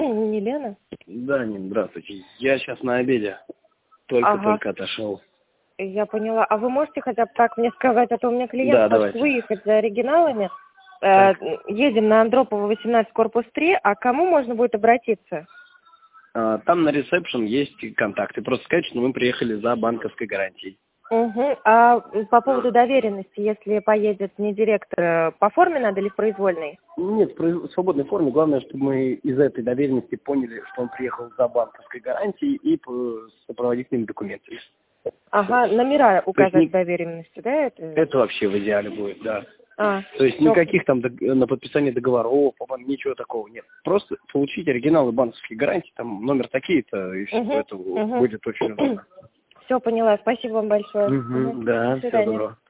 Не Лена? Да, Нин, здравствуйте. Я сейчас на обеде. Только отошел. Я поняла. А вы можете хотя бы так мне сказать, а то у меня клиент хочет давайте. выехать за оригиналами. Едем на Андропова, 18, корпус 3. А к кому можно будет обратиться? Там на ресепшн есть контакты. Просто сказать, что мы приехали за банковской гарантией. Угу. А по поводу доверенности, если поедет не директор, по форме надо или в произвольной? Нет, в свободной форме. Главное, чтобы мы из этой доверенности поняли, что он приехал за банковской гарантией и сопроводительными документами. Ага, номера указать в доверенности, да? Это вообще в идеале будет, да. То есть всё. никаких там на подписание договоров, ничего такого нет. Просто получить оригиналы банковских гарантий, там номер такие-то, и все, это будет очень удобно. Все, поняла. Спасибо вам большое. Да, До всего свидания. доброго.